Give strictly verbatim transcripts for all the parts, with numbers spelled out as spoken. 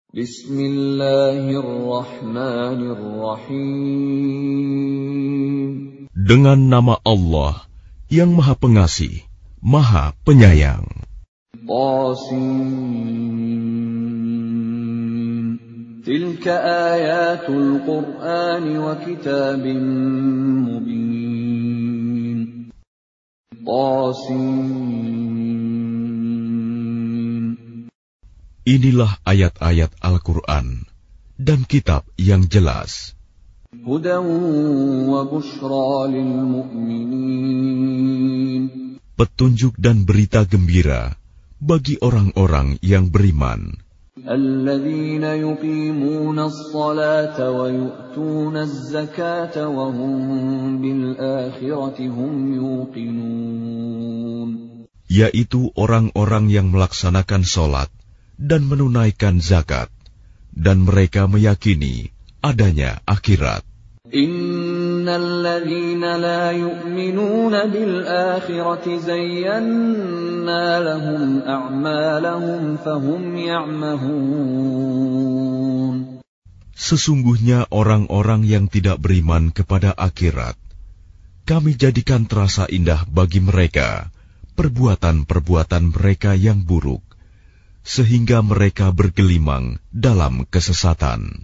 Bismillahirrahmanirrahim. Dengan nama Allah yang Maha Pengasih, Maha Penyayang. Qasim. Tilka ayatul Qur'an wa kitabim mubin. Qasim. Inilah ayat-ayat Al-Quran dan kitab yang jelas. Hudan wa bushra lil mu'minin. Petunjuk dan berita gembira bagi orang-orang yang beriman. Alladzina yuqimuna as-salata wa yu'tuna az-zakata wa hum bil akhirati hum yuqinun. Yaitu orang-orang yang melaksanakan sholat dan menunaikan zakat, dan mereka meyakini adanya akhirat. Innal ladzina la yu'minuna bil akhirati zayyana lahum a'malahum fahum ya'mahun. Sesungguhnya orang-orang yang tidak beriman kepada akhirat, kami jadikan terasa indah bagi mereka perbuatan-perbuatan mereka yang buruk, sehingga mereka bergelimang dalam kesesatan.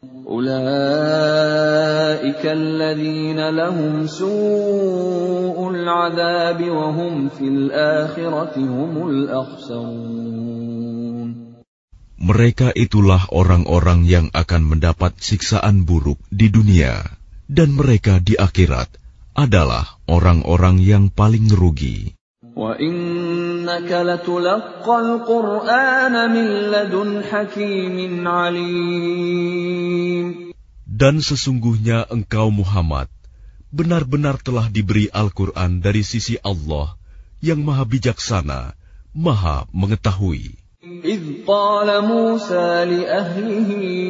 Ulaika alladzina lahum su'ul 'adzabi wa hum fil akhirati humul akhsarun. Mereka itulah orang-orang yang akan mendapat siksaan buruk di dunia, dan mereka di akhirat adalah orang-orang yang paling rugi. Wa innaka latulaqqal Qur'ana min ladun hakimin 'alim. Dan sesungguhnya engkau Muhammad benar-benar telah diberi Al-Quran dari sisi Allah yang Maha Bijaksana, Maha Mengetahui. إذ قال موسى لأهله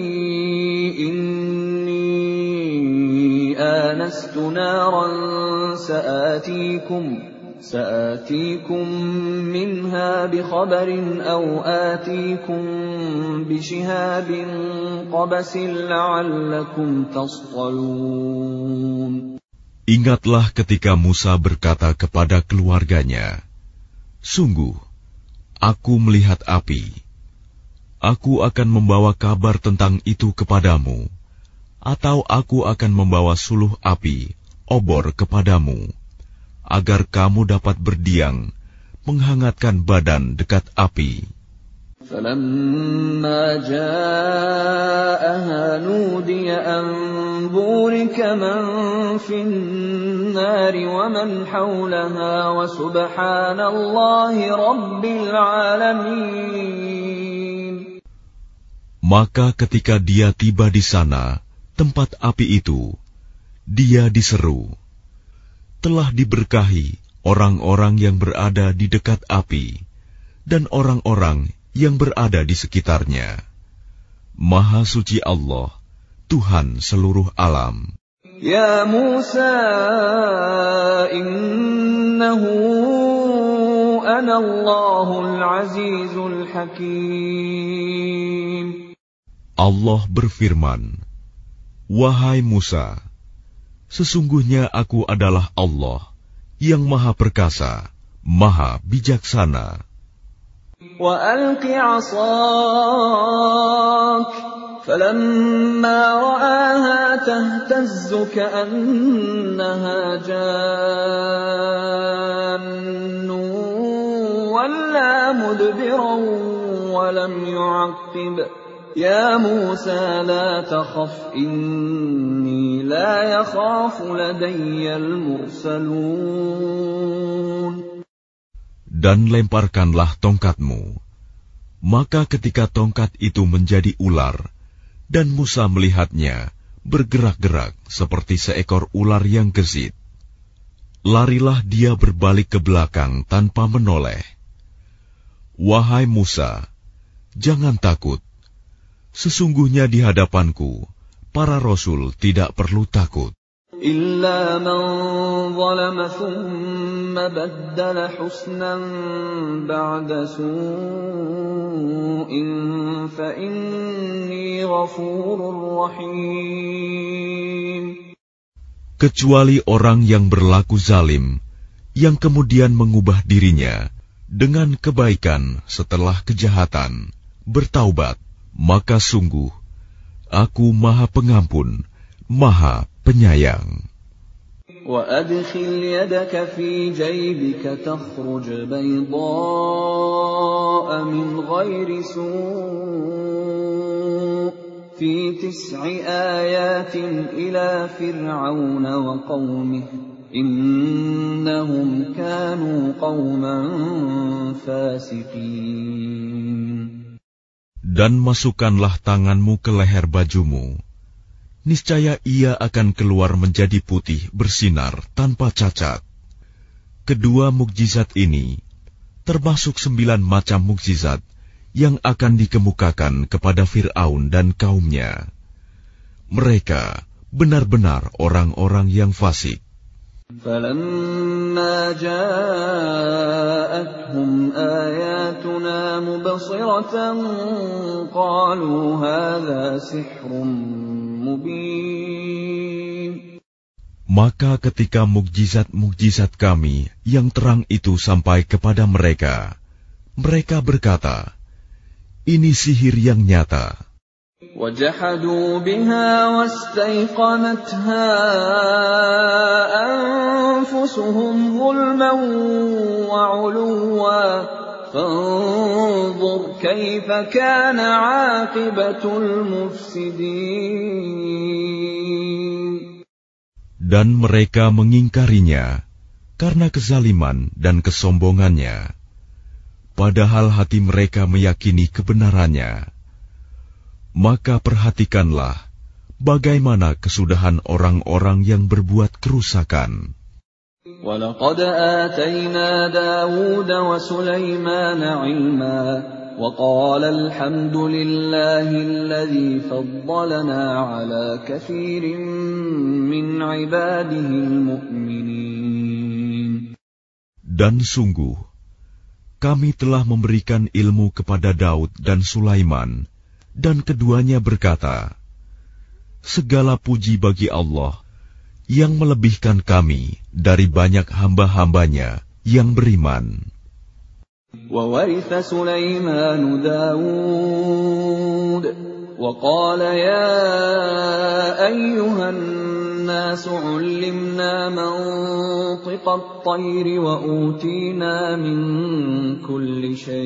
إني آنست نارا سآتيكم سآتيكم منها بخبر أو آتيكم بشهاب قبس لعلكم تصطلون. Ingatlah ketika Musa berkata kepada keluarganya, sungguh, aku melihat api. Aku akan membawa kabar tentang itu kepadamu, atau aku akan membawa suluh api, obor kepadamu, agar kamu dapat berdiam, menghangatkan badan dekat api. فَلَمَّا جَاءَهَا نُودِيَ أَن بُورِكَ مَن فِي النَّارِ وَمَنْ حَوْلَهَا وَسُبْحَانَ اللَّهِ رَبِّ الْعَالَمِينَ. Maka ketika dia tiba di sana, tempat api itu, dia diseru, telah diberkahi orang-orang yang berada di dekat api, dan orang-orang yang berada di sekitarnya. Maha suci Allah, Tuhan seluruh alam. Ya Musa, innahu ana Allahul Azizul Hakim. Allah berfirman, wahai Musa, sesungguhnya aku adalah Allah yang Maha Perkasa, Maha Bijaksana. وَأَلْقِ عَصَاكَ فَلَمَّا رَآهَا تَهْتَزُّ كَأَنَّهَا جَانٌّ وَلَّىٰ مُدْبِرًا وَلَمْ يُعَقِّبْ يَا مُوسَىٰ لَا تَخَفْ إِنِّي لَا يَخَافُ لَدَيَّ الْمُرْسَلُونَ. Dan lemparkanlah tongkatmu. Maka ketika tongkat itu menjadi ular, dan Musa melihatnya bergerak-gerak seperti seekor ular yang gesit, larilah dia berbalik ke belakang tanpa menoleh. Wahai Musa, jangan takut. Sesungguhnya di hadapanku, para rasul tidak perlu takut. إلا من ظلم ثم بدل حسنا بعد سوء فإني غفور رحيم. Kecuali orang yang berlaku zalim, yang kemudian mengubah dirinya dengan kebaikan setelah kejahatan, bertaubat, maka sungguh Aku Maha Pengampun, Maha Penyayang. وَأَدْخِلْ يَدَكَ فِي جَيْبِكَ تَخْرُجْ بَيْضَاءَ مِنْ غَيْرِ سُوءٍ فِي تِسْعِ آيَاتٍ إِلَى فِرْعَوْنَ وَقَوْمِهِ إِنَّهُمْ كَانُوا قَوْمًا فَاسِقِينَ. Dan masukkanlah tanganmu ke leher bajumu. Niscaya ia akan keluar menjadi putih bersinar tanpa cacat. Kedua mukjizat ini termasuk sembilan macam mukjizat yang akan dikemukakan kepada Fir'aun dan kaumnya. Mereka benar-benar orang-orang yang fasik. فَلَمَّا جَاءَتْهُمْ آيَاتُنَا مُبْصِرَةً قَالُوا هَذَا سِحْرٌ مُبِينٌ. Maka ketika mukjizat-mukjizat kami yang terang itu sampai kepada mereka, mereka berkata, ini sihir yang nyata. وَجَحَدُوا بِهَا وَاسْتَيْقَنَتْهَا أَنفُسُهُمْ ظُلْمًا وَعُلُوًّا فَانظُرْ كَيْفَ كَانَ عَاقِبَةُ الْمُفْسِدِينَ. Dan mereka mengingkarinya karena kezaliman dan kesombongannya, padahal hati mereka meyakini kebenarannya. Maka perhatikanlah bagaimana kesudahan orang-orang yang berbuat kerusakan. وَلَقَدْ آتَيْنَا دَاوُودَ وَسُلَيْمَانَ عِلْمًا وَقَالَ الْحَمْدُ لِلَّهِ الَّذِي فَضَّلَنَا عَلَى كَثِيرٍ مِّنْ عِبَادِهِ الْمُؤْمِنِينَ. Dan sungguh, kami telah memberikan ilmu kepada Daud dan Sulaiman, dan keduanya berkata, segala puji bagi Allah yang melebihkan kami dari banyak hamba-hambanya yang beriman. وَوَرِثَ سُلَيْمَانُ دَاوُودَ وَقَالَ يَا أَيُّهَا النَّاسُ عُلِّمْنَا مَنطِقَ الطَّيْرِ وَأُوتِينَا مِن كُلِّ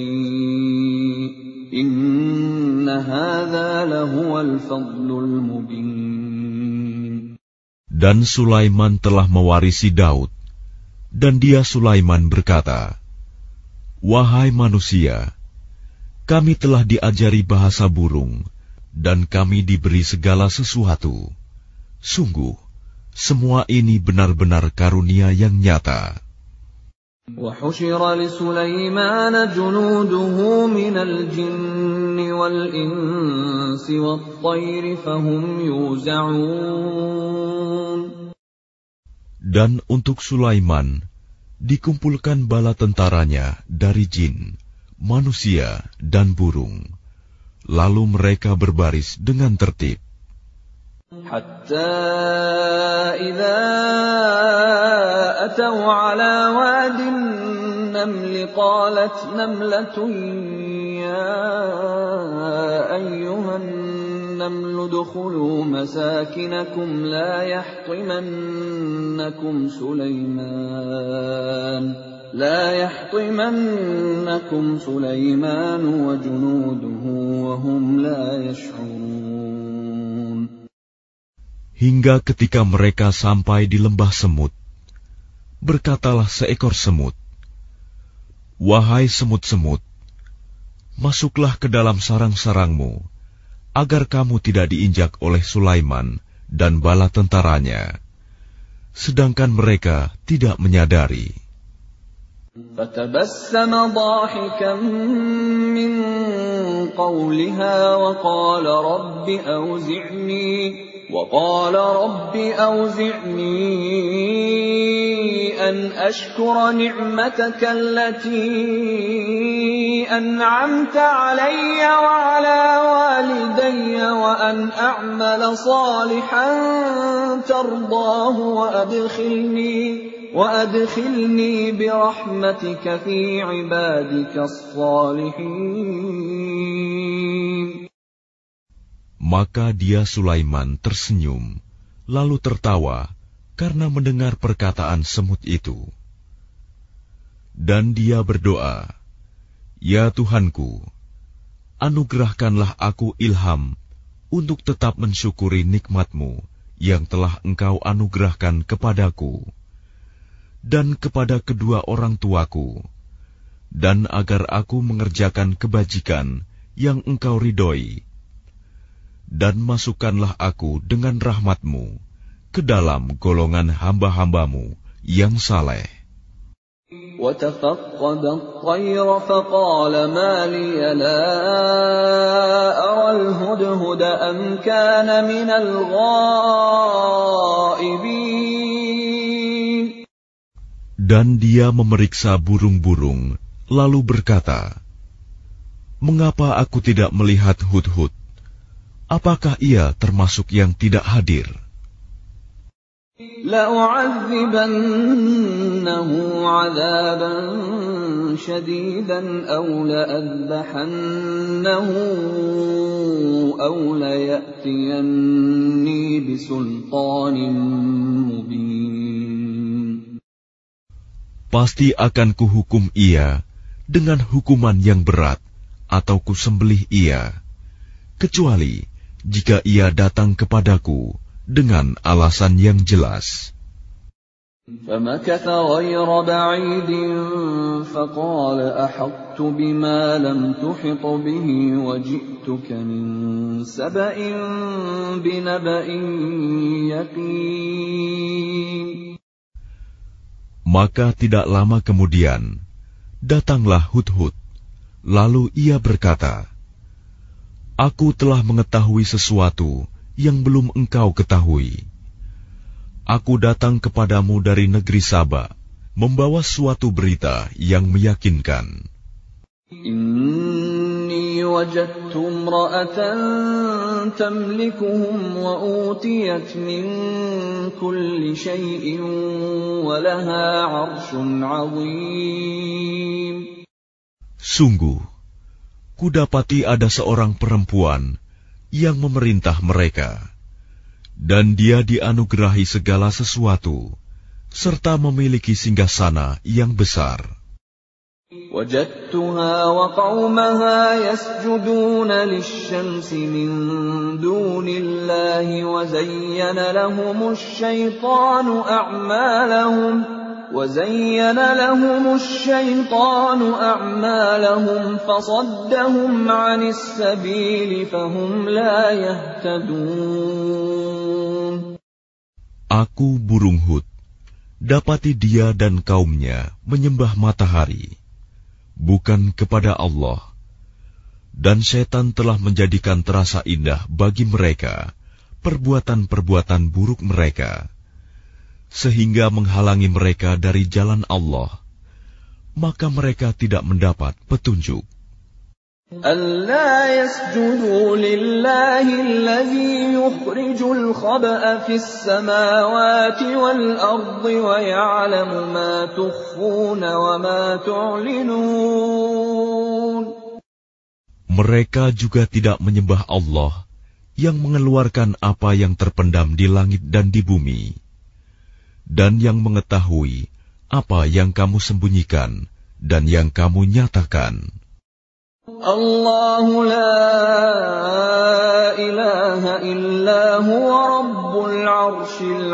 شَيْءٍ إِنَّ هَذَا لَهُوَ الْفَضْلُ الْمُبِينُ. Dan Sulaiman telah mewarisi Daud, dan dia Sulaiman berkata, wahai manusia, kami telah diajari bahasa burung, dan kami diberi segala sesuatu. Sungguh, semua ini benar-benar karunia yang nyata. وَحُشِرَ لِسُلَيْمَانَ جُنُودُهُ مِنَ الْجِنِّ وَالْإِنسِ وَالطَّيْرِ فَهُمْ يُوزَعُونَ. Dan untuk Sulaiman dikumpulkan bala tentaranya dari jin, manusia, dan burung. Lalu mereka berbaris dengan tertib. حتى إذا أتوا على واد النمل قالت نملة يا أيها النمل ادخلوا مساكنكم لا يحطمنكم سليمان لا يحطمنكم سليمان وجنوده وهم لا يشعرون. Hingga ketika mereka sampai di lembah semut, berkatalah seekor semut, wahai semut-semut, masuklah ke dalam sarang-sarangmu, agar kamu tidak diinjak oleh Sulaiman dan bala tentaranya, sedangkan mereka tidak menyadari. فَتَبَسَّمَ ضَاحِكًا مِّن قَوْلِهَا وَقَالَ رَبِّ أَوْزِعْنِي وقال رب أوزعني أن أشكر نعمتك التي أنعمت علي وعلى والدي وأن أعمل صالحا ترضاه وأدخلني وأدخلني برحمتك في عبادك الصالحين. Maka dia Sulaiman tersenyum, lalu tertawa karena mendengar perkataan semut itu. Dan dia berdoa, "Ya Tuhanku, anugerahkanlah aku ilham untuk tetap mensyukuri nikmat-Mu yang telah Engkau anugerahkan kepadaku dan kepada kedua orang tuaku, dan agar aku mengerjakan kebajikan yang Engkau ridhoi. Dan masukkanlah aku dengan rahmat-Mu ke dalam golongan hamba-hamba-Mu yang saleh." وَتَفَقَّدَ الطَّيْرَ فَقَالَ مَا لِيَ لَا أَرَى الْهُدْهُدَ أَمْ كَانَ مِنَ الْغَائِبِينَ. Dan dia memeriksa burung-burung, lalu berkata, "Mengapa aku tidak melihat hudhud? Apakah ia termasuk yang tidak hadir?" لَأُعَذِّبَنَّهُ عَذَابًا شَدِيدًا أَوْ لَأَذْبَحَنَّهُ أَوْ لَيَأْتِيَنِّي بِسُلْطَانٍ مُبِينٍ. Pasti akan kuhukum ia dengan hukuman yang berat, atau kusembelih ia, kecuali jika ia datang kepadaku dengan alasan yang jelas. فَمَكَثَ غَيْرَ بَعِيدٍ فَقَالَ أَحَطتُ بِمَا لَمْ تُحِطْ بِهِ وَجِئْتُكَ مِنْ سَبَإٍ بِنَبَإٍ يَقِينٍ. Maka tidak lama kemudian datanglah Hudhud, lalu ia berkata, "Aku telah mengetahui sesuatu yang belum engkau ketahui. Aku datang kepadamu dari negeri Saba, membawa suatu berita yang meyakinkan. Inni wajadtu imra'atan tamlikuhum wa utiyat min kulli shay'in wa laha 'arshun 'azim." Sungguh, kudapati ada seorang perempuan yang memerintah mereka, dan dia dianugerahi segala sesuatu, serta memiliki singgasana yang besar. وجدتها وقومها يسجدون للشمس من دون الله وزين لهم الشيطان أعمالهم وزين لهم الشيطان أعمالهم فصدهم عن السبيل فهم لا يهتدون. Aku burung Hud, dapati dia dan kaumnya menyembah matahari, bukan kepada Allah, dan setan telah menjadikan terasa indah bagi mereka perbuatan-perbuatan buruk mereka, sehingga menghalangi mereka dari jalan Allah, maka mereka tidak mendapat petunjuk. أَلَّا يَسْجُدُوا لِلَّهِ الَّذِي يُخْرِجُ الْخَبْءَ فِي السَّمَاوَاتِ وَالْأَرْضِ وَيَعْلَمُ مَا تُخْفُونَ وَمَا تُعْلِنُونَ. Mereka juga tidak menyembah Allah yang mengeluarkan apa yang terpendam di langit dan di bumi, dan yang mengetahui apa yang kamu sembunyikan dan yang kamu nyatakan. Allahu la ilaha illa huwa rabbul arshil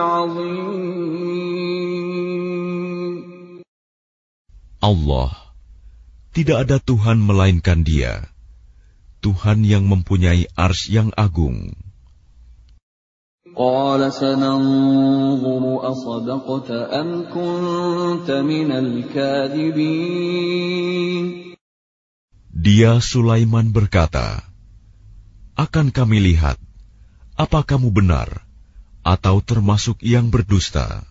azim. Allah, tidak ada Tuhan melainkan Dia, Tuhan yang mempunyai arsy yang agung. قال سننظر أصدقت أم كنت من الكاذبين. Dia Sulaiman berkata, "Akan kami lihat, apa kamu benar atau termasuk yang berdusta.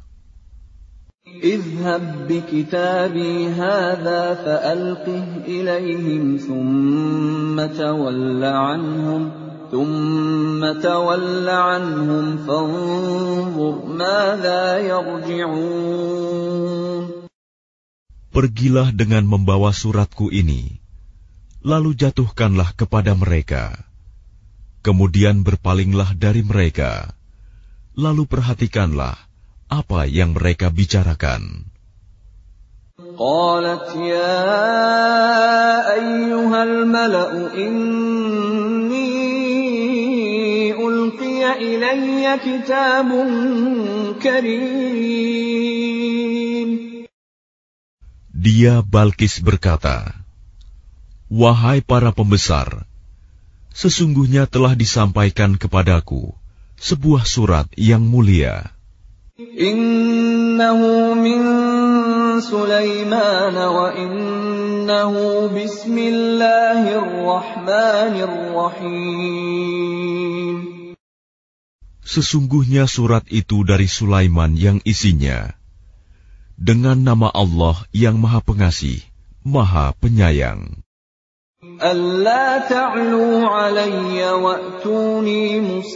اذهب بكتابي هذا فألقه إليهم ثم تول عنهم ثم تول عنهم فانظر ماذا يرجعون. Pergilah dengan membawa suratku ini, lalu jatuhkanlah kepada mereka. Kemudian berpalinglah dari mereka, lalu perhatikanlah apa yang mereka bicarakan. قالت يا أيها الملأ إني ألقي إلي كتاب كريم. Dia Balkis berkata, wahai para pembesar, sesungguhnya telah disampaikan kepadaku sebuah surat yang mulia. Innahu min Sulaiman wa innahu bismillahirrahmanirrahim. Sesungguhnya surat itu dari Sulaiman yang isinya dengan nama Allah yang Maha Pengasih, Maha Penyayang. Alla ta'lu 'alayya wa'tuni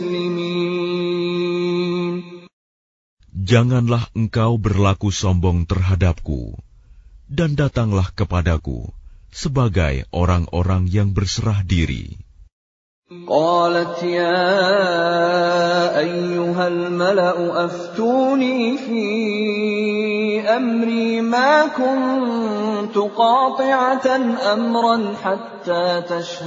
muslimin. Janganlah engkau berlaku sombong terhadapku, dan datanglah kepadaku sebagai orang-orang yang berserah diri. Qalat ya ayyuhal mala'u aftuni fi amri ma kuntu qati'atan amran hatta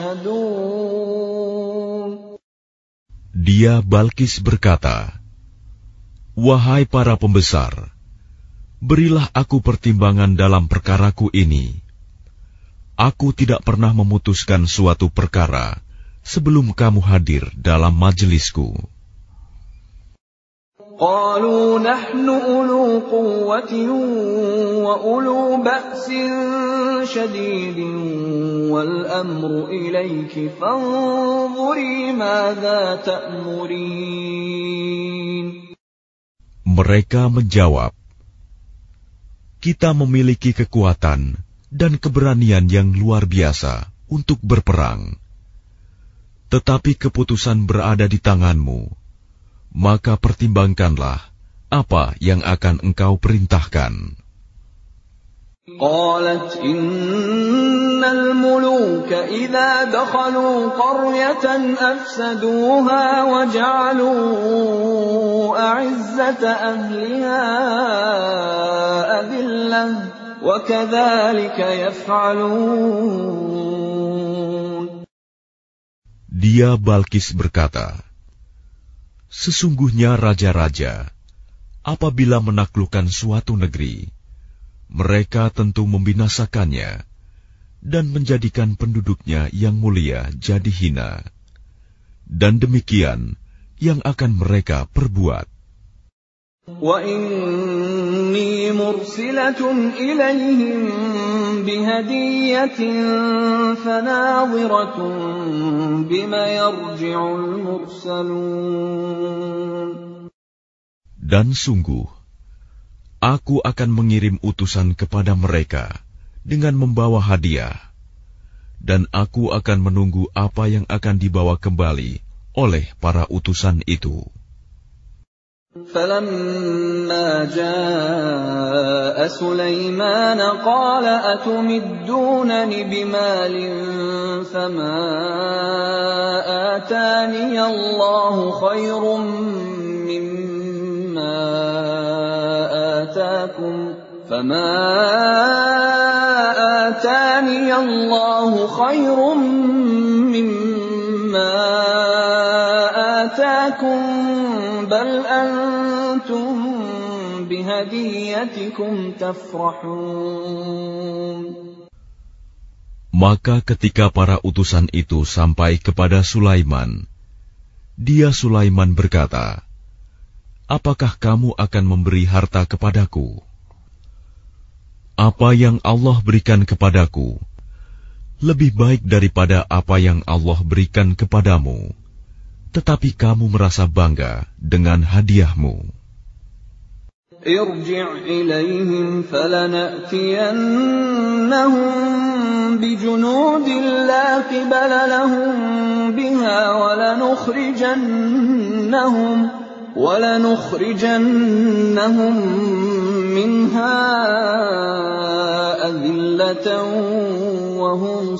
tashhadun. Dia Balkis berkata, wahai para pembesar, berilah aku pertimbangan dalam perkaraku ini. Aku tidak pernah memutuskan suatu perkara sebelum kamu hadir dalam majelisku. Qalu nahnu ulu quwwatin wa ulu ba'sin shadidin wal amru ilayki fanzuri madza ta'murin. Mereka menjawab, kita memiliki kekuatan dan keberanian yang luar biasa untuk berperang. Tetapi keputusan berada di tanganmu, maka pertimbangkanlah apa yang akan engkau perintahkan. Qalat innal muluka idza dakhalu qaryatan afsaduha wa ja'alu a'izzata ahliha adillah wa kadzalika yaf'alun. Dia Balkis berkata, sesungguhnya raja-raja apabila menaklukkan suatu negeri, mereka tentu membinasakannya dan menjadikan penduduknya yang mulia jadi hina. Dan demikian yang akan mereka perbuat. Wa inni mursilatun ilaihim bihadiyatin fanadhiratun bima yarji'ul mursalun. Dan sungguh, aku akan mengirim utusan kepada mereka dengan membawa hadiah, dan aku akan menunggu apa yang akan dibawa kembali oleh para utusan itu. فَلَمَّا جَاءَ سُلَيْمَانَ قَالَ أَتُمِدُّونَنِ بِمَالٍ فَمَا آتَانِيَ اللَّهُ خَيْرٌ مِّمَّا آتَاكُمْ فَمَا آتَانِيَ اللَّهُ خَيْرٌ مِّمَّا آتَاكُمْ بَلْ أَنْتُمْ بِهَدِيَّتِكُمْ تَفْرَحُونَ. Maka ketika para utusan itu sampai kepada Sulaiman, dia Sulaiman berkata, apakah kamu akan memberi harta kepadaku? Apa yang Allah berikan kepadaku lebih baik daripada apa yang Allah berikan kepadamu, tetapi kamu merasa bangga dengan hadiahmu. Irji' ilaihim falana'tiyannahum bijunudin la qibala lahum biha walanukhrijannahum walanukhrijannahum minha adillatan wa hum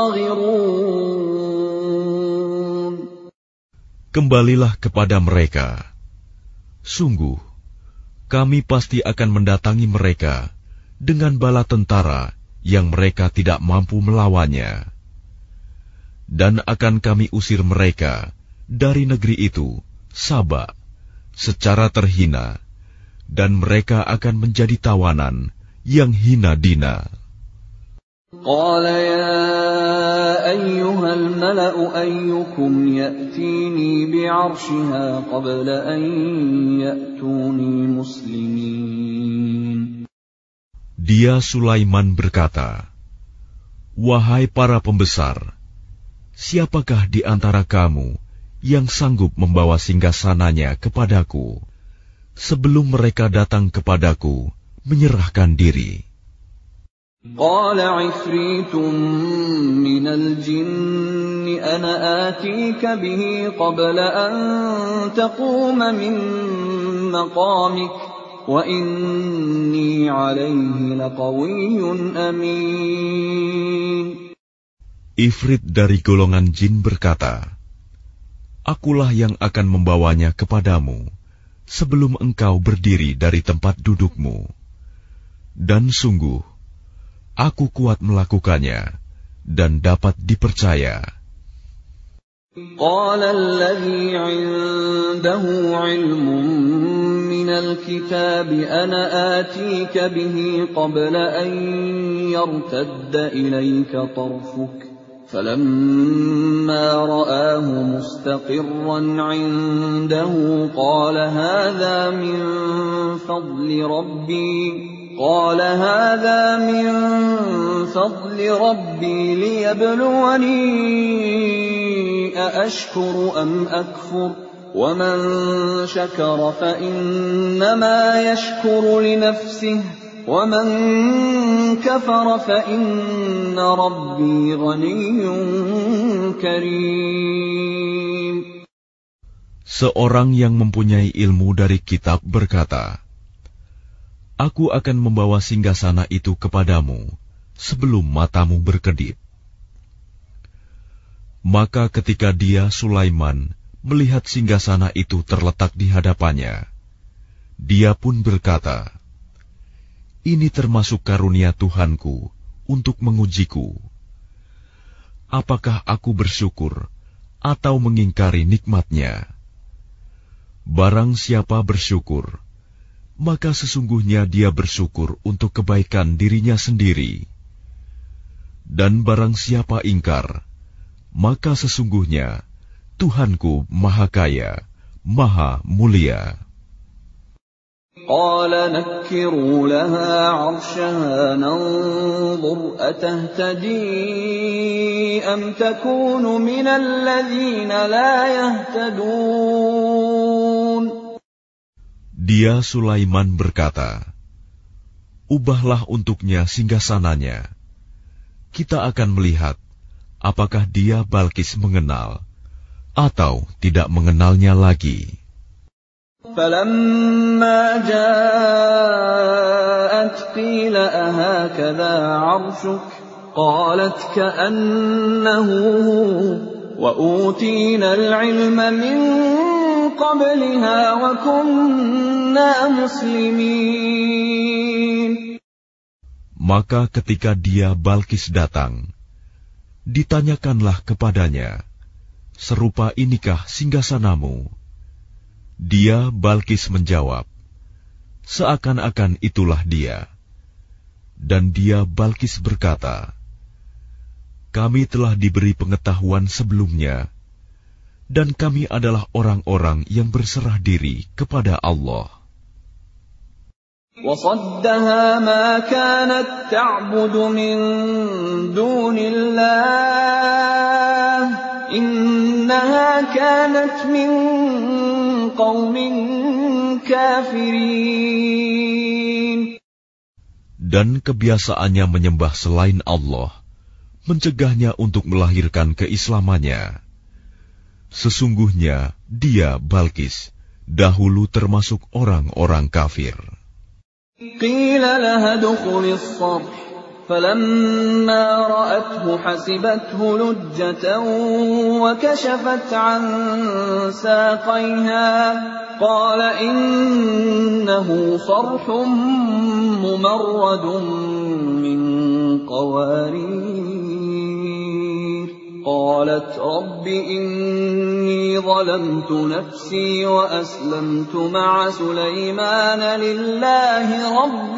saghirun. Kembalilah kepada mereka. Sungguh, kami pasti akan mendatangi mereka dengan bala tentara yang mereka tidak mampu melawannya. Dan akan kami usir mereka dari negeri itu, Saba, secara terhina, dan mereka akan menjadi tawanan yang hina dina. Qala ya ayyuhal mala'u ayyukum ya'tini bi'arshiha qabla an ya'tuni muslimin. Dia Sulaiman berkata, wahai para pembesar, siapakah di antara kamu yang sanggup membawa singgasananya kepadaku sebelum mereka datang kepadaku menyerahkan diri? Qala 'ifritun minal jinni ana atika bihi qabla an taquma min maqamik wa inni 'alayhi laqawiyyun amin. Ifrit dari golongan jin berkata, akulah yang akan membawanya kepadamu sebelum engkau berdiri dari tempat dudukmu. Dan sungguh, aku kuat melakukannya dan dapat dipercaya. Qala alladhi 'indahu 'ilmun minal kitabi ana atika bihi qabla an yartadda ilayka tarfuk. فلما رآه مستقرا عنده قال هذا من فضل ربي قال هذا من فضل ربي ليبلوني أأشكر أم أكفر ومن شكر فإنما يشكر لنفسه وَمَنْ كَفَرَ فَإِنَّ رَبِّي غَنِيٌّ كَرِيمٌ. Seorang yang mempunyai ilmu dari kitab berkata, aku akan membawa singgasana itu kepadamu sebelum matamu berkedip. Maka ketika dia, Sulaiman, melihat singgasana itu terletak di hadapannya, dia pun berkata, ini termasuk karunia Tuhanku untuk mengujiku. Apakah aku bersyukur atau mengingkari nikmatnya? Barang siapa bersyukur, maka sesungguhnya dia bersyukur untuk kebaikan dirinya sendiri. Dan barang siapa ingkar, maka sesungguhnya Tuhanku Maha Kaya, Maha Mulia. Qala nakkiru laha 'arshaha nanzur atahtadi am takunu minal ladzina la yahtadun. Dia Sulaiman berkata, ubahlah untuknya singgasananya. Kita akan melihat apakah dia Balkis mengenal atau tidak mengenalnya lagi. فَلَمَّا جَاءَتْ قِيلَ أَهَكَذَا عَرْشُكَ قَالَتْ كَأَنَّهُ وَأُوتِينَا الْعِلْمَ مِنْ قَبْلِهَا وَكُنَّا مُسْلِمِينَ. Maka ketika dia Balkis datang, ditanyakanlah kepadanya, serupa inikah singgasanamu? Dia Balkis menjawab, seakan-akan itulah dia. Dan dia Balkis berkata, kami telah diberi pengetahuan sebelumnya, dan kami adalah orang-orang yang berserah diri kepada Allah. وَصَدَّهَا مَا كَانَتْ تَعْبُدُ مِن دُونِ اللَّهِ إنها كانت من قوم كافرين. Dan kebiasaannya menyembah selain Allah mencegahnya untuk melahirkan keislamannya. Sesungguhnya dia, Balkis, dahulu termasuk orang-orang kafir. Qila laha dukhuli as-sarh falamma ra'athu hasibathu lujjatan wa kashafat 'an saqayha qala innahu sarhun mumarradun min qawarir. قالت رب إني ظلمت نفسي وأسلمت مع سليمان لله رب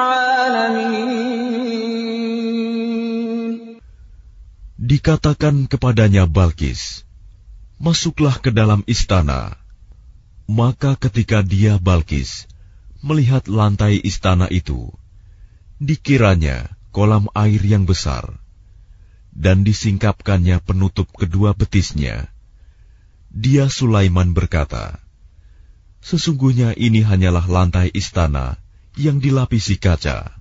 العالمين. Dikatakan kepadanya Balkis, masuklah ke dalam istana. Maka ketika dia, Balkis, melihat lantai istana itu, dikiranya kolam air yang besar, dan disingkapkannya penutup kedua betisnya. Dia, Sulaiman, berkata, sesungguhnya ini hanyalah lantai istana yang dilapisi kaca.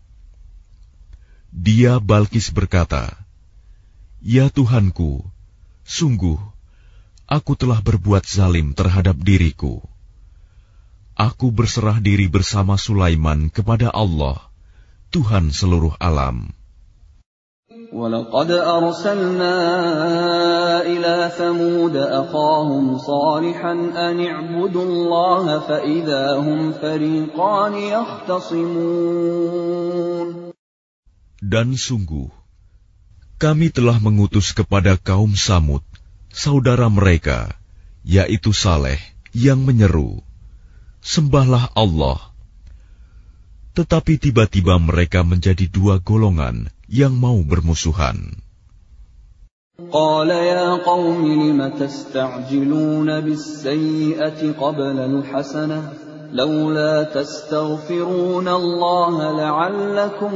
Dia, Balkis, berkata, ya Tuhanku, sungguh, aku telah berbuat zalim terhadap diriku. Aku berserah diri bersama Sulaiman kepada Allah, Tuhan seluruh alam. وَلَقَدْ أَرْسَلْنَا إِلَى ثَمُودَ أَخَاهُمْ صَالِحًا أَنِ اعْبُدُوا اللَّهَ فَإِذَا هُمْ فَرِيقَانِ يَخْتَصِمُونَ. Dan sungguh, kami telah mengutus kepada kaum Samud, saudara mereka, yaitu Saleh, yang menyeru, sembahlah Allah. Tetapi tiba-tiba mereka menjadi dua golongan yang mau bermusuhan. قال يا قوم لم تستعجلون بالسيئة قبل الحسنة لولا تستغفرون الله لعلكم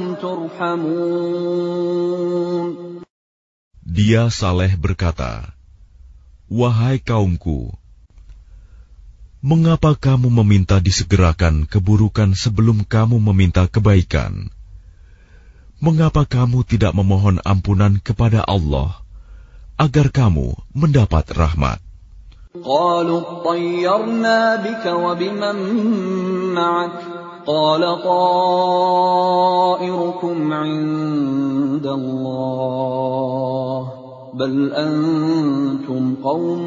ترحمون. Dia, Saleh, berkata, wahai kaumku, mengapa kamu meminta disegerakan keburukan sebelum kamu meminta kebaikan? Mengapa kamu tidak memohon ampunan kepada Allah agar kamu mendapat rahmat? قالوا اطيرنا بك وبمن معك قال طائركم عند الله بل أنتم قوم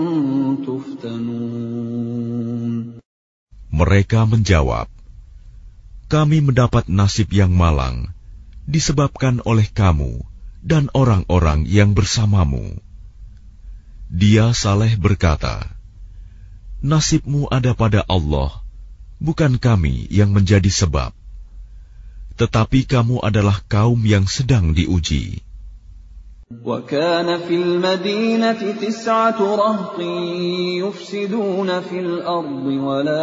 تفتنون. Mereka menjawab, kami mendapat nasib yang malang disebabkan oleh kamu dan orang-orang yang bersamamu. Dia, Saleh, berkata, nasibmu ada pada Allah, bukan kami yang menjadi sebab. Tetapi kamu adalah kaum yang sedang diuji. وَكَانَ فِي الْمَدِينَةِ تِسْعَةُ رَهْطٍ يُفْسِدُونَ فِي الْأَرْضِ وَلَا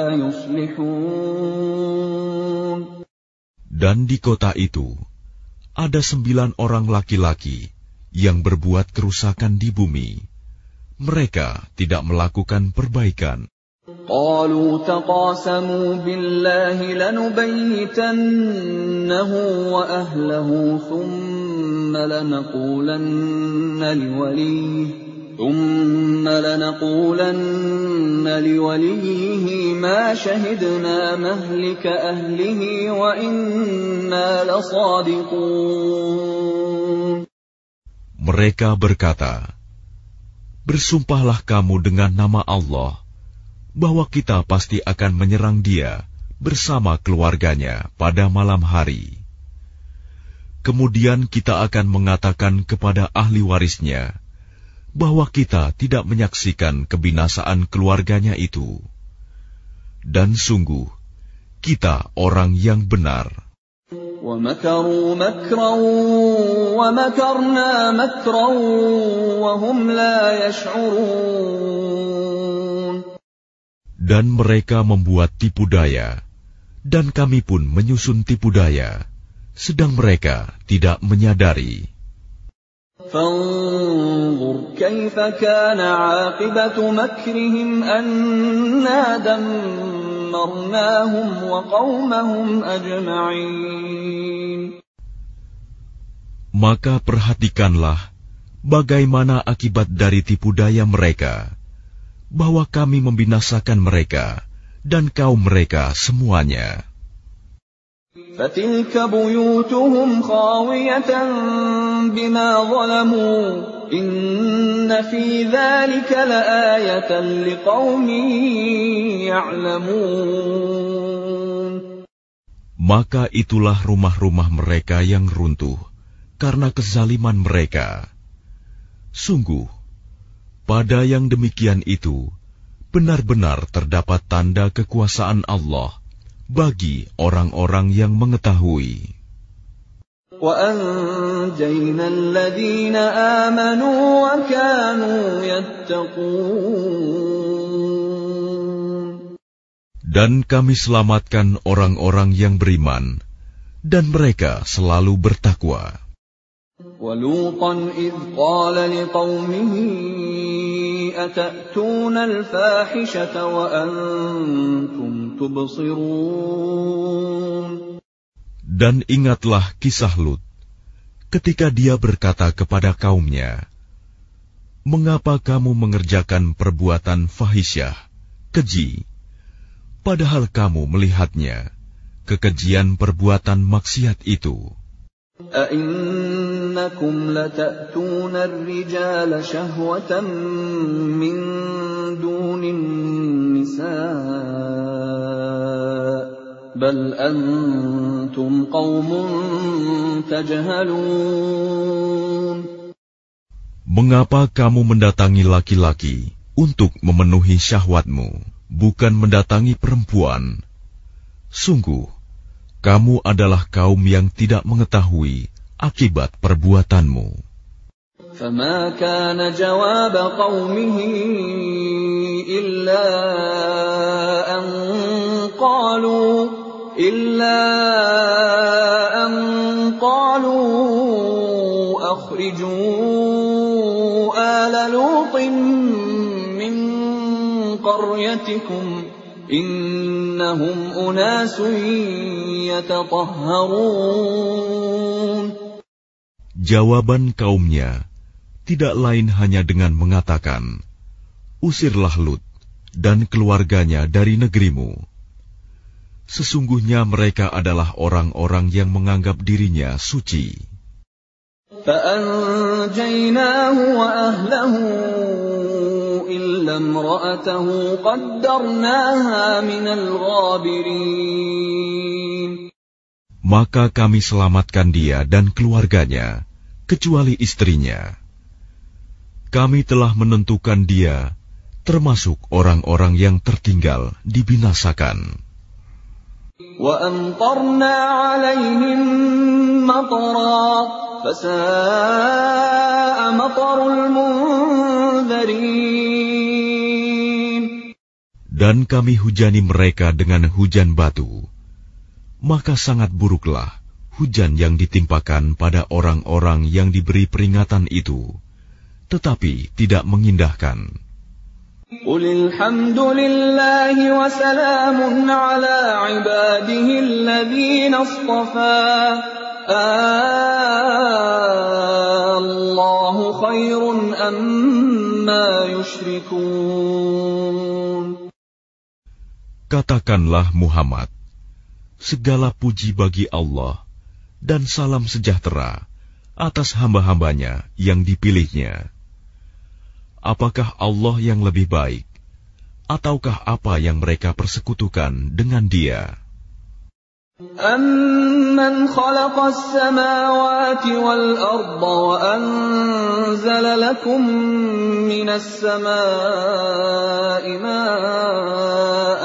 يُصْلِحُونَ. Dan di kota itu ada sembilan orang laki-laki yang berbuat kerusakan di bumi. Mereka tidak melakukan perbaikan. قالوا تقاسموا بالله لنبيتنه وأهله ثم لنقولن لوليه ثم لنقولن لوليه ما شهدنا مهلك أهله وإنا لصادقون. Mereka berkata, bersumpahlah kamu dengan nama Allah bahwa kita pasti akan menyerang dia bersama keluarganya pada malam hari. Kemudian kita akan mengatakan kepada ahli warisnya bahwa kita tidak menyaksikan kebinasaan keluarganya itu. Dan sungguh, kita orang yang benar. وَمَكَرُوا مَكْرًا وَمَكَرْنَا مَكْرًا وَهُمْ لَا يَشْعُرُونَ. Dan mereka membuat tipu daya, dan kami pun menyusun tipu daya, sedang mereka tidak menyadari. فانظر كيف كان عاقبة مكرهم أنا دمرناهم وقومهم أجمعين. Maka perhatikanlah bagaimana akibat dari tipu daya mereka, bahwa kami membinasakan mereka dan kaum mereka semuanya. فَتِلْكَ بُيُوتُهُمْ خَاوِيَةً بِمَا ظَلَمُوا إِنَّ فِي ذَلِكَ لَآيَةً لِقَوْمٍ يَعْلَمُونَ. Maka itulah rumah-rumah mereka yang runtuh karena kezaliman mereka. Sungguh, pada yang demikian itu, benar-benar terdapat tanda kekuasaan Allah bagi orang-orang yang mengetahui. وَأَنْجَيْنَا الَّذِينَ آمَنُوا وَكَانُوا يَتَّقُونَ. Dan kami selamatkan orang-orang yang beriman, dan mereka selalu bertakwa. وَلُوطًا إِذْ قَالَ لِقَوْمِهِ أَتَأْتُونَ الْفَاحِشَةَ وَأَنْتُمْ تُبْصِرُونَ. Dan ingatlah kisah Lut, ketika dia berkata kepada kaumnya, "Mengapa kamu mengerjakan perbuatan fahisyah, keji, padahal kamu melihatnya, kekejian perbuatan maksiat itu? أَإِنَّكُمْ لَتَأْتُونَ الرِّجَالَ شَهْوَةً مِّن دُونِ النِّسَاءِ بَلْ أَنْتُمْ قَوْمٌ تَجْهَلُونَ. Mengapa kamu mendatangi laki-laki untuk memenuhi syahwatmu, bukan mendatangi perempuan? Sungguh, kamu adalah kaum yang tidak mengetahui akibat perbuatanmu." فَمَا كَانَ جَوَابَ قَوْمِهِ إِلَّا أَنْ قَالُوا إِلَّا أَنْ قَالُوا أَخْرِجُوا آلَ لُوطٍ مِّنْ قَرْيَتِكُمْ إِنَّهُمْ أُنَاسٌ يَتَطَهَّرُونَ. Jawaban kaumnya tidak lain hanya dengan mengatakan, "Usirlah Lut dan keluarganya dari negerimu. Sesungguhnya mereka adalah orang-orang yang menganggap dirinya suci." فَأَنْجَيْنَاهُ وَأَهْلَهُ إِلَّا امْرَأَتَهُ قَدَّرْنَاهَا مِنَ الْغَابِرِينَ. Maka kami selamatkan dia dan keluarganya, kecuali istrinya. Kami telah menentukan dia termasuk orang-orang yang tertinggal dibinasakan. وَأَمْطَرْنَا عَلَيْهِمْ مَطَرًا فَسَاءَ مَطَرُ الْمُنذَرِينَ. Dan kami hujani mereka dengan hujan batu, maka sangat buruklah hujan yang ditimpakan pada orang-orang yang diberi peringatan itu, tetapi tidak mengindahkan. قُلِ الْحَمْدُ لِلَّهِ وَسَلَامٌ عَلَىٰ عِبَادِهِ الَّذِينَ اصْطَفَىٰ آللَّهُ خَيْرٌ أَمَّا يُشْرِكُونَ. Katakanlah Muhammad, segala puji bagi Allah dan salam sejahtera atas hamba-hambanya yang dipilihnya. Apakah Allah yang lebih baik, ataukah apa yang mereka persekutukan dengan Dia? أَمَّنْ خَلَقَ السَّمَاوَاتِ وَالْأَرْضَ وَأَنزَلَ لَكُم مِّنَ السَّمَاءِ مَاءً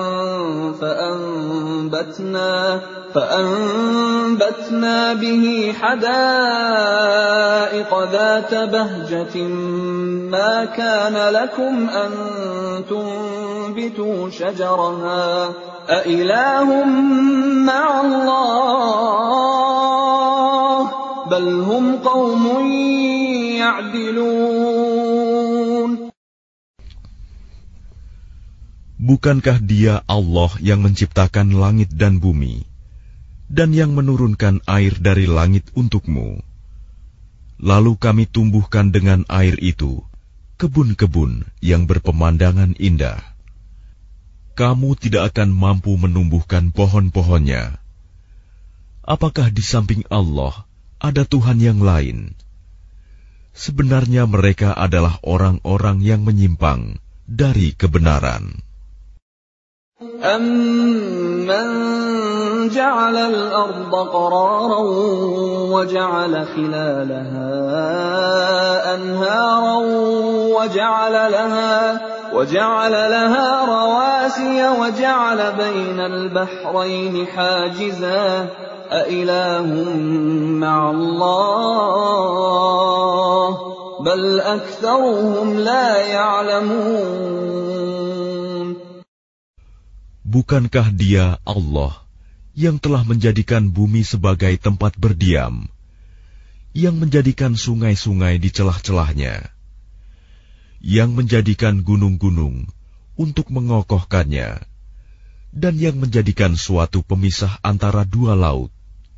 فَأَنبَتْنَا فَأَنبَتْنَا بِهِ حَدَائِقَ ذَاتَ بَهْجَةٍ مَّا كَانَ لَكُمْ أَن تُنبِتُوا شَجَرَهَا أَإِلَٰهٌ مَّعَ اللَّهِ بَلْ هُمْ قَوْمٌ يعدلون Bukankah Dia Allah yang menciptakan langit dan bumi, dan yang menurunkan air dari langit untukmu? Lalu kami tumbuhkan dengan air itu kebun-kebun yang berpemandangan indah. Kamu tidak akan mampu menumbuhkan pohon-pohonnya. Apakah di samping Allah ada Tuhan yang lain? Sebenarnya mereka adalah orang-orang yang menyimpang dari kebenaran. أَمَّنْ جَعَلَ الْأَرْضَ قَرَارًا وَجَعَلَ خِلَالَهَا أَنْهَارًا وَجَعَلَ لَهَا وَجَعَلَ لَهَا رَوَاسِيَ وَجَعَلَ بَيْنَ الْبَحْرَيْنِ حَاجِزًا أَإِلَٰهٌ مَّعَ اللَّهِ بَلْ أَكْثَرُهُمْ لَا يَعْلَمُونَ Bukankah Dia Allah yang telah menjadikan bumi sebagai tempat berdiam, yang menjadikan sungai-sungai di celah-celahnya, yang menjadikan gunung-gunung untuk mengokohkannya, dan yang menjadikan suatu pemisah antara dua laut?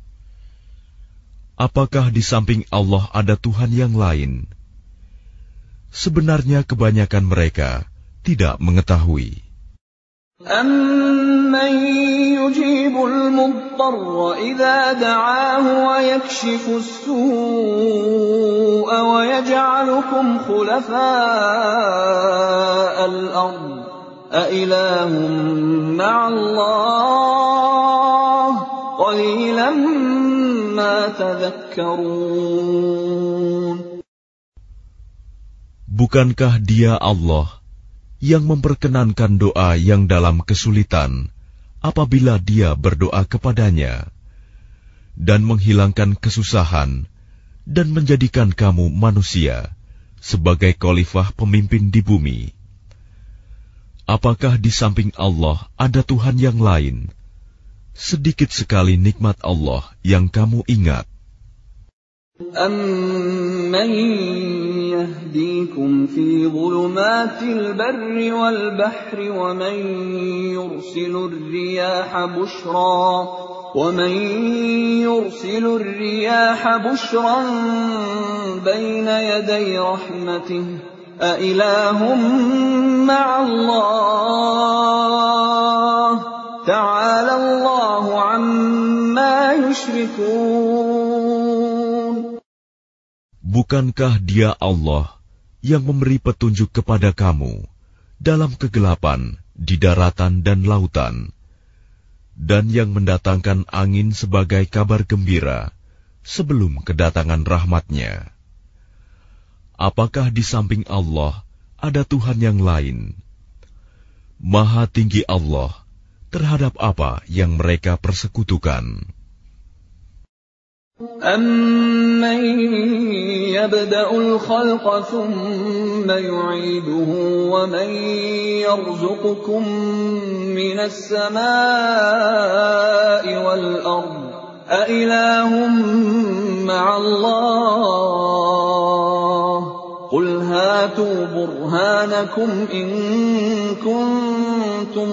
Apakah di samping Allah ada Tuhan yang lain? Sebenarnya kebanyakan mereka tidak mengetahui. أَمَّن يُجِيبُ الْمُضْطَرَّ إِذَا دَعَاهُ وَيَكْشِفُ السُّوءَ وَيَجْعَلُكُمْ خُلَفَاءَ الْأَرْضِ أَإِلَٰهٌ مَّعَ اللَّهِ قَلِيلًا مَّا تَذَكَّرُونَ Bukankah Dia Allah yang memperkenankan doa yang dalam kesulitan apabila Dia berdoa kepadanya, dan menghilangkan kesusahan, dan menjadikan kamu manusia sebagai khalifah pemimpin di bumi? Apakah di samping Allah ada Tuhan yang lain? Sedikit sekali nikmat Allah yang kamu ingat. أَمَّن يَهْدِيكُمْ فِي ظُلُمَاتِ الْبَرِّ وَالْبَحْرِ وَمَن يُرْسِلُ الرِّيَاحَ بُشْرًا وَمَن يُرْسِلُ الرِّيَاحَ بُشْرًا بَيْنَ يَدَيْ رَحْمَتِهِ أَإِلَٰهٌ مَّعَ اللَّهِ تَعَالَى اللَّهُ عَمَّا يُشْرِكُونَ Bukankah Dia Allah yang memberi petunjuk kepada kamu dalam kegelapan di daratan dan lautan, dan yang mendatangkan angin sebagai kabar gembira sebelum kedatangan rahmat-Nya? Apakah di samping Allah ada Tuhan yang lain? Maha tinggi Allah terhadap apa yang mereka persekutukan. أَمَّن يَبْدَأُ الْخَلْقَ ثُمَّ يُعِيدُهُ وَمَن يَرْزُقُكُم مِّنَ السَّمَاءِ وَالْأَرْضِ أَإِلَٰهٌ مَّعَ اللَّهِ قُلْ هَاتُوا بُرْهَانَكُمْ إِن كُنتُمْ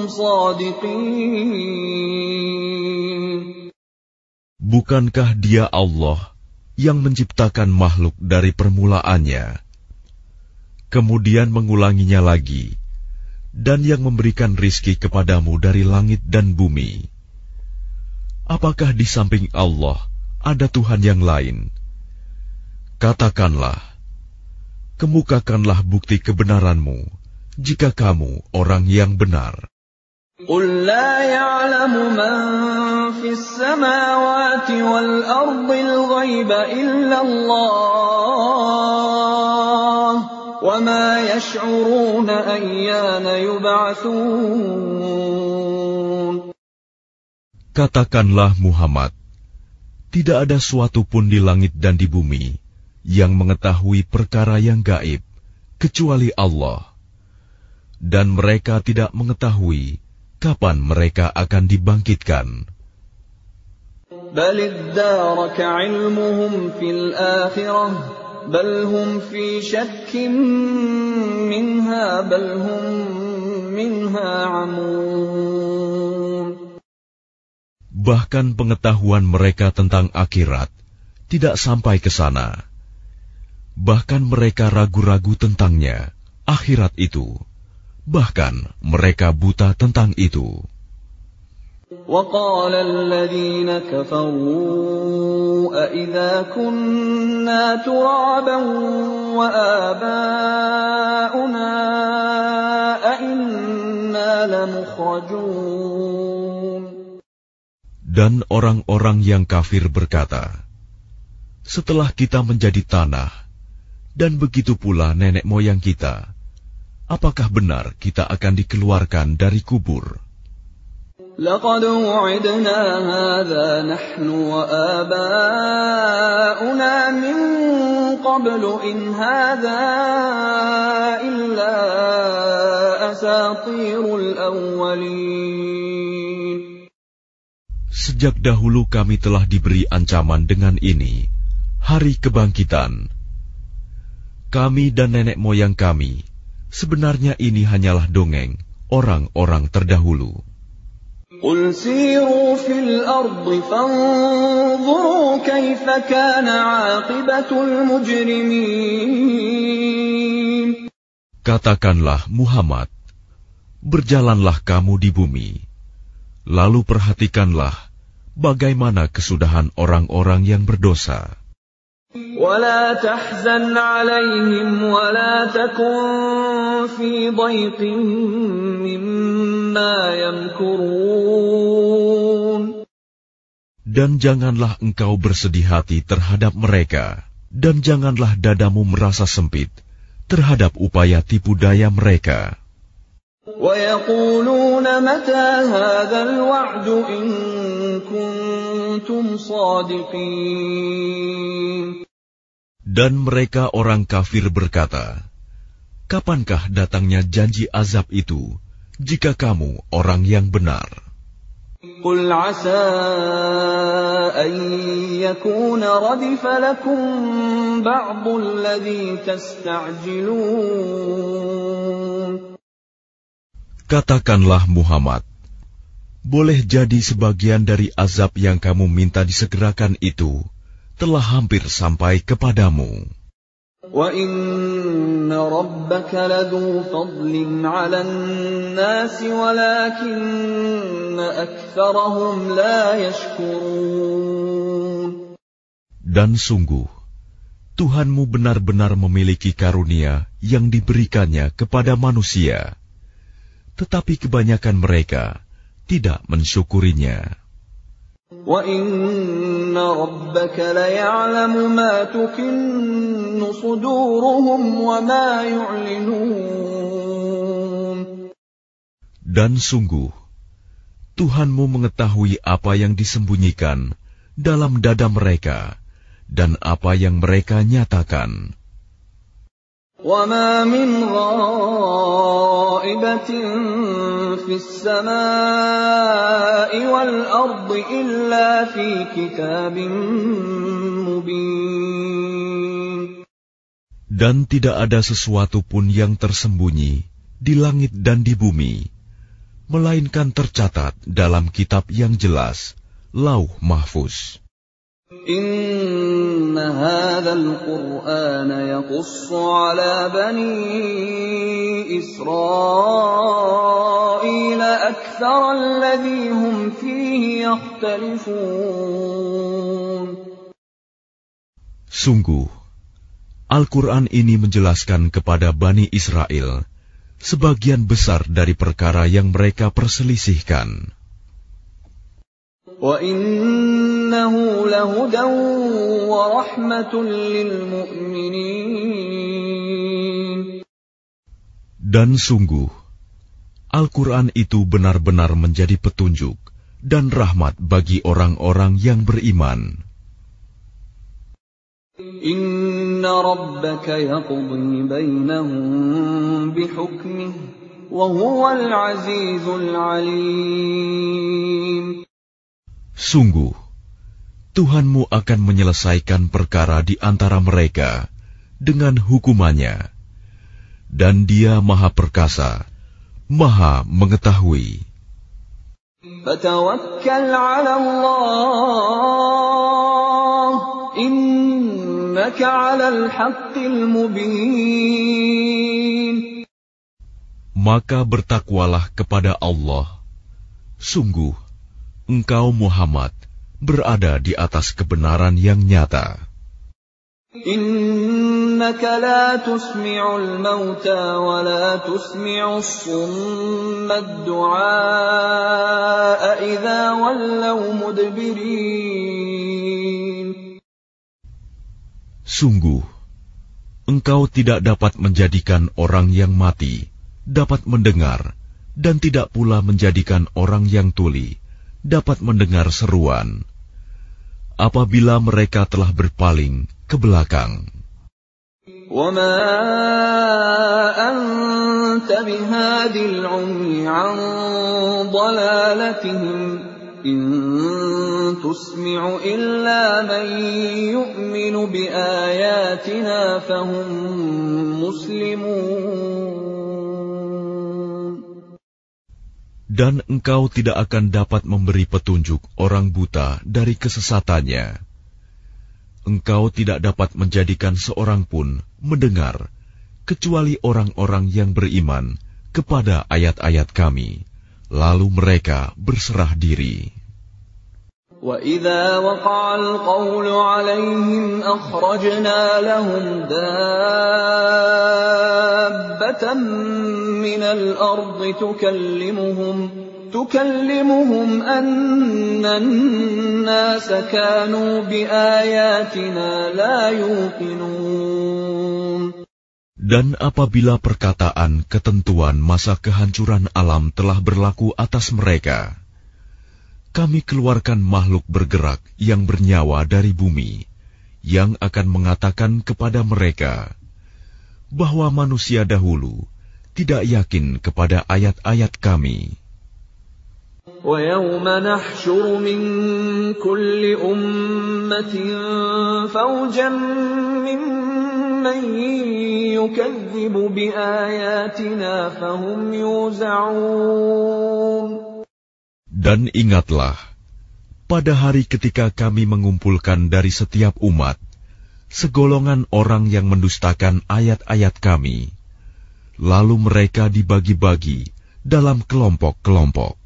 صَادِقِينَ Bukankah Dia Allah yang menciptakan makhluk dari permulaannya, kemudian mengulanginya lagi, dan yang memberikan rizki kepadamu dari langit dan bumi? Apakah di samping Allah ada Tuhan yang lain? Katakanlah, kemukakanlah bukti kebenaranmu jika kamu orang yang benar. قُل لَّا يَعْلَمُ مَن فِي السَّمَاوَاتِ وَالْأَرْضِ الْغَيْبَ إِلَّا اللَّهُ وَمَا يَشْعُرُونَ أَيَّانَ يُبْعَثُونَ Katakanlah Muhammad, tidak ada suatu pun di langit dan di bumi yang mengetahui perkara yang gaib kecuali Allah, dan mereka tidak mengetahui kapan mereka akan dibangkitkan. بَلِ ادَّارَكَ عِلْمُهُمْ فِي الْآخِرَةِ بل هم في شك منها بل هم منها عمون. Bahkan pengetahuan mereka tentang akhirat tidak sampai ke sana. Bahkan mereka ragu-ragu tentangnya, akhirat itu. Bahkan mereka buta tentang itu. وَقَالَ الَّذِينَ كَفَرُوا أَإِذَا كُنَّا تُرَابًا وَآبَاؤُنَا أَإِنَّا لَمُخْرَجُونَ. Dan orang-orang yang kafir berkata, setelah kita menjadi tanah, dan begitu pula nenek moyang kita, apakah benar kita akan dikeluarkan dari kubur? لَقَدْ وُعِدْنَا هَذَا نَحْنُ وَآبَاؤُنَا مِنْ قَبْلُ إِنْ هَذَا إِلَّا أَسَاطِيرُ الْأَوَّلِينَ. Sejak dahulu kami telah diberi ancaman dengan ini, hari kebangkitan. Kami dan nenek moyang kami, sebenarnya ini hanyalah dongeng orang-orang terdahulu. قُلْ سِيرُوا فِي الْأَرْضِ فَانظُرُوا كَيْفَ كَانَ عَاقِبَةُ الْمُجْرِمِينَ. Katakanlah Muhammad, berjalanlah kamu di bumi, lalu perhatikanlah bagaimana kesudahan orang-orang yang berdosa. وَلَا تَحْزَنْ عَلَيْهِمْ وَلَا تَكُنْ فِي ضَيْقٍ مِّمَّا يَمْكُرُونَ. Dan janganlah engkau bersedih hati terhadap mereka, dan janganlah dadamu merasa sempit terhadap upaya tipu daya mereka. وَيَقُولُونَ مَتَى هَذَا الْوَعْدُ إِن كُنتُمْ صَادِقِينَ. Dan mereka orang kafir berkata, kapankah datangnya janji azab itu, jika kamu orang yang benar? قُلْ عَسَىٰ أَن يَكُونَ رَدِفَ لَكُم بَعْضُ الَّذِي تَسْتَعْجِلُونَ. Katakanlah Muhammad, boleh jadi sebagian dari azab yang kamu minta disegerakan itu telah hampir sampai kepadamu. وَإِنَّ رَبَّكَ لَذُو فَضْلٍ عَلَى النَّاسِ وَلَكِنَّ أَكْثَرَهُمْ لَا يَشْكُرُونَ. Dan sungguh, Tuhanmu benar-benar memiliki karunia yang diberikannya kepada manusia, tetapi kebanyakan mereka tidak mensyukurinya. وَإِنَّ رَبَّكَ لَيَعْلَمُ مَا تُكِنُّ صُدُورُهُمْ وَمَا يُعْلِنُونَ. Dan sungguh, Tuhanmu mengetahui apa yang disembunyikan dalam dada mereka dan apa yang mereka nyatakan. وَمَا مِنْ غَائِبَةٍ فِي السَّمَاءِ وَالْأَرْضِ إِلَّا فِي كِتَابٍ مُبِينٍ. Dan tidak ada sesuatu pun yang tersembunyi di langit dan di bumi, melainkan tercatat dalam kitab yang jelas, Lauh Mahfuz. إِنَّ هَذَا الْقُرْآنَ يَقُصُّ عَلَى بَنِي إِسْرَائِيلَ أَكْثَرَ الَّذِي هُمْ فِيهِ يَخْتَلِفُونَ. Sungguh, Al-Quran ini menjelaskan kepada Bani Israel sebagian besar dari perkara yang mereka perselisihkan. وَإِنَّهُ لَهُدًى وَرَحْمَةٌ لِّلْمُؤْمِنِينَ. Dan sungguh, Al-Quran itu benar-benar menjadi petunjuk dan rahmat bagi orang-orang yang beriman. إِنَّ رَبَّكَ يَقْضِي بَيْنَهُم بِحُكْمِهِ وَهُوَ الْعَزِيزُ الْعَلِيمُ. Sungguh, Tuhanmu akan menyelesaikan perkara di antara mereka dengan hukumannya. Dan Dia Maha Perkasa, Maha Mengetahui. Fatawakkal 'ala Allah, innaka 'alal haqqil mubin. Maka bertakwalah kepada Allah. Sungguh, engkau Muhammad berada di atas kebenaran yang nyata. Innaka la tusmi'ul mauta wa la tusmi'us summa ad-du'a idza wallaw mudbirin. Sungguh, engkau tidak dapat menjadikan orang yang mati dapat mendengar, dan tidak pula menjadikan orang yang tuli dapat mendengar seruan apabila mereka telah berpaling ke belakang. وَمَا أَنْتَ بِهَادِ الْعُمْيِ عَنْ ضَلَالَتِهِمْ إِنْ تُسْمِعُ إِلَّا مَنْ يُؤْمِنُ بِآيَاتِنَا فَهُمْ مُسْلِمُونَ. Dan engkau tidak akan dapat memberi petunjuk orang buta dari kesesatannya. Engkau tidak dapat menjadikan seorang pun mendengar, kecuali orang-orang yang beriman kepada ayat-ayat kami, lalu mereka berserah diri. وَإِذَا وَقَعَ الْقَوْلُ عَلَيْهِمْ أَخْرَجْنَا لَهُمْ دَابَّةً مِّنَ الْأَرْضِ تُكَلِّمُهُمْ تُكَلِّمُهُمْ أَنَّ النَّاسَ كَانُوا بِآيَاتِنَا لَا يُوقِنُونَ. Dan apabila perkataan ketentuan masa kehancuran alam telah berlaku atas mereka, kami keluarkan makhluk bergerak yang bernyawa dari bumi, yang akan mengatakan kepada mereka bahwa manusia dahulu tidak yakin kepada ayat-ayat kami. وَيَوْمَ نَحْشُرُ مِنْ كُلِّ أُمَّةٍ فَوْجًا مِّمَّنْ يُكَذِّبُ بِآيَاتِنَا فَهُمْ يُوزَعُونَ. Dan ingatlah, pada hari ketika kami mengumpulkan dari setiap umat segolongan orang yang mendustakan ayat-ayat kami, lalu mereka dibagi-bagi dalam kelompok-kelompok.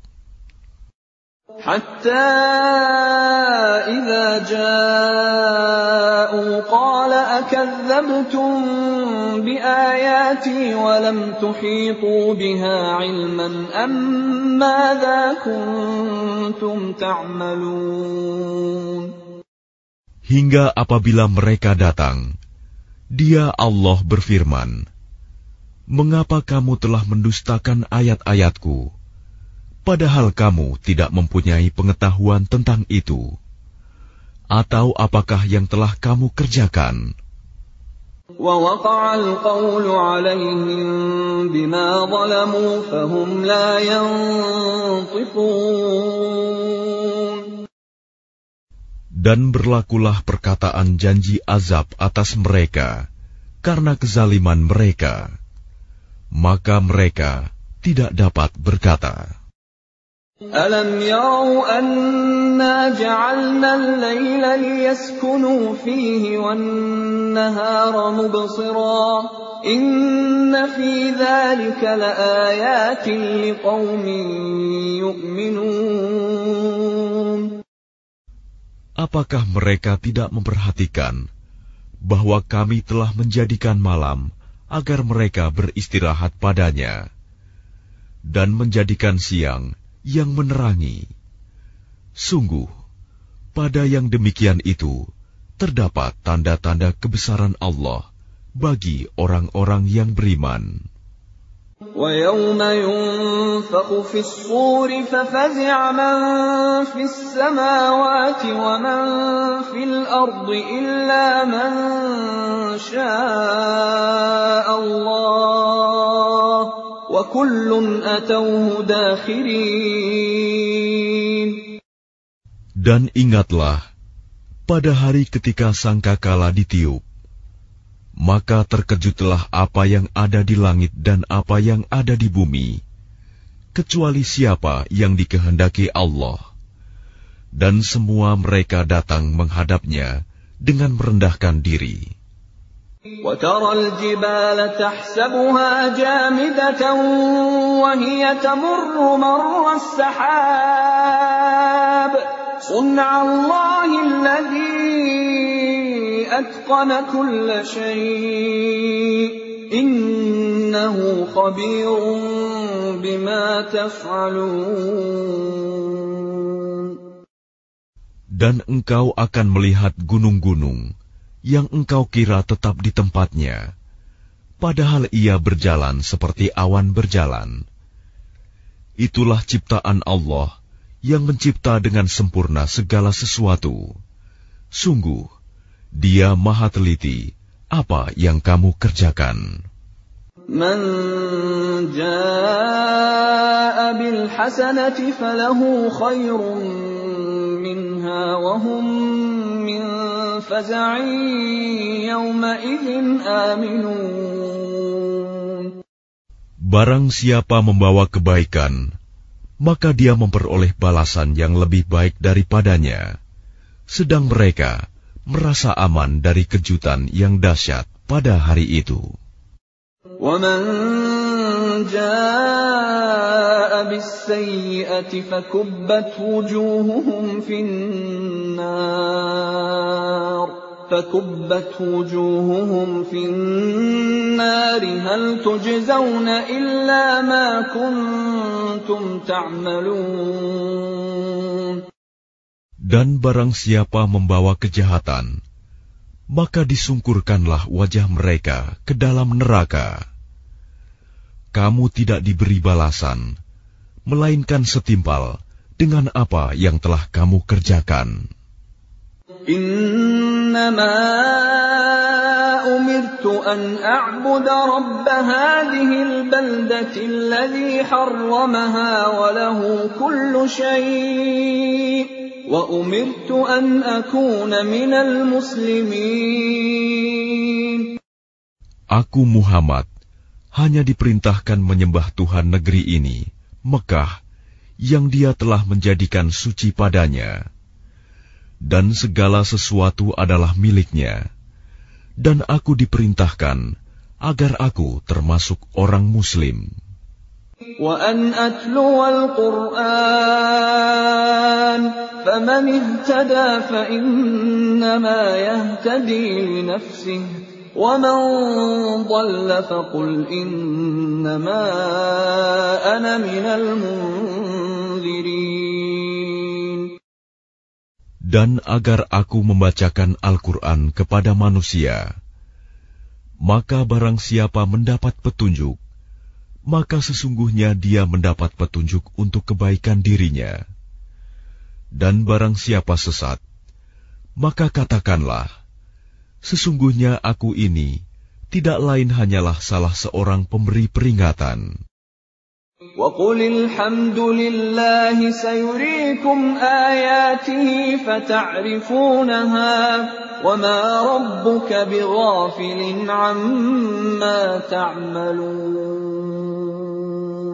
حتى إذا جاءوا قال أكذبتم بآياتي ولم تحيطوا بها علما أم ماذا كنتم تعملون. Hingga apabila mereka datang, Dia Allah berfirman, mengapa kamu telah mendustakan ayat-ayatku, padahal kamu tidak mempunyai pengetahuan tentang itu? Atau apakah yang telah kamu kerjakan? وَوَقَعَ الْقَوْلُ عَلَيْهِمْ بِمَا ظَلَمُوا فَهُمْ لَا يَنطِقُونَ. Dan berlakulah perkataan janji azab atas mereka karena kezaliman mereka, maka mereka tidak dapat berkata. أَلَمْ يَرَوْا أَنَّا جَعَلْنَا اللَّيْلَ لِيَسْكُنُوا فِيهِ وَالنَّهَارَ مُبْصِرًا إِنَّ فِي ذَلِكَ لَآيَاتٍ لِقَوْمٍ يُؤْمِنُونَ. Apakah mereka tidak memperhatikan bahwa kami telah menjadikan malam agar mereka beristirahat padanya, dan menjadikan siang yang menerangi? Sungguh, pada yang demikian itu terdapat tanda-tanda kebesaran Allah bagi orang-orang yang beriman. وَيَوْمَ يُنفَخُ فِي الصُّورِ فَفَزِعَ مَن فِي السَّمَاوَاتِ وَمَن فِي الْأَرْضِ إِلَّا مَن شَاءَ اللَّهُ وَكُلٌّ أَتَوْهُ دَاخِرِينَ. Dan ingatlah, pada hari ketika sangkakala ditiup, maka terkejutlah apa yang ada di langit dan apa yang ada di bumi, kecuali siapa yang dikehendaki Allah. Dan semua mereka datang menghadapnya dengan merendahkan diri. وَتَرَى الْجِبَالَ تَحْسَبُهَا جَامِدَةً وَهِيَ تَمُرُّ مَرَّ السَّحَابِ صُنْعَ اللَّهِ الَّذِي أَتْقَنَ كُلَّ شَيْءٍ إِنَّهُ خَبِيرٌ بِمَا تَفْعَلُونَ. Dan engkau akan melihat gunung-gunung yang engkau kira tetap di tempatnya, padahal ia berjalan seperti awan berjalan. Itulah ciptaan Allah yang mencipta dengan sempurna segala sesuatu. Sungguh, Dia Maha Teliti apa yang kamu kerjakan. Man jaa'a bil hasanati falahu khairun minha wa hum min faza'in yawma idzin aminun. Barang siapa membawa kebaikan, maka dia memperoleh balasan yang lebih baik daripadanya, sedang mereka merasa aman dari kejutan yang dahsyat pada hari itu. وَمَنْ جَاءَ بِالسَّيِّئَةِ فَكُبَّتْ وُجُوهُهُمْ فِي النَّارِ فَكُبَّتْ وُجُوهُهُمْ فِي النَّارِ هَلْ تُجْزَوْنَ إِلَّا مَا كُنْتُمْ تَعْمَلُونَ. Dan barang siapa membawa kejahatan, maka disungkurkanlah wajah mereka ke dalam neraka. Kamu tidak diberi balasan, melainkan setimpal dengan apa yang telah kamu kerjakan. Innama umirtu an a'buda rabb hadhihi al-baldati alladhi harramaha wa lahu kullu shay'. Wa umirtu an akuna minal muslimin. Aku Muhammad hanya diperintahkan menyembah Tuhan negeri ini, Mekah, yang Dia telah menjadikan suci padanya, dan segala sesuatu adalah miliknya. Dan aku diperintahkan agar aku termasuk orang Muslim. وَأَنْ أَتْلُوَ الْقُرْآنَ فَمَنِ اهْتَدَى فَإِنَّمَا يَهْتَدِي لِنَفْسِهِ وَمَنْ ضَلَّ فَقُلْ إِنَّمَا أَنَا مِنَ الْمُنْذِرِينَ. Dan agar aku membacakan Al-Quran kepada manusia, maka barang siapa mendapat petunjuk, maka sesungguhnya dia mendapat petunjuk untuk kebaikan dirinya. Dan barang siapa sesat, maka katakanlah, sesungguhnya aku ini tidak lain hanyalah salah seorang pemberi peringatan. وَقُلِ الْحَمْدُ لِلَّهِ سَيُرِيكُمْ آيَاتِهِ فَتَعْرِفُونَهَا وَمَا رَبُّكَ بِغَافِلٍ عَمَّا تَعْمَلُونَ.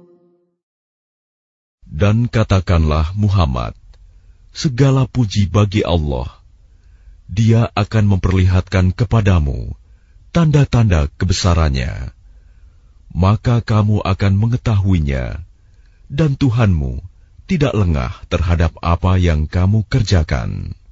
Dan katakanlah Muhammad, segala puji bagi Allah. Dia akan memperlihatkan kepadamu tanda-tanda kebesarannya. Maka kamu akan mengetahuinya, dan Tuhanmu tidak lengah terhadap apa yang kamu kerjakan.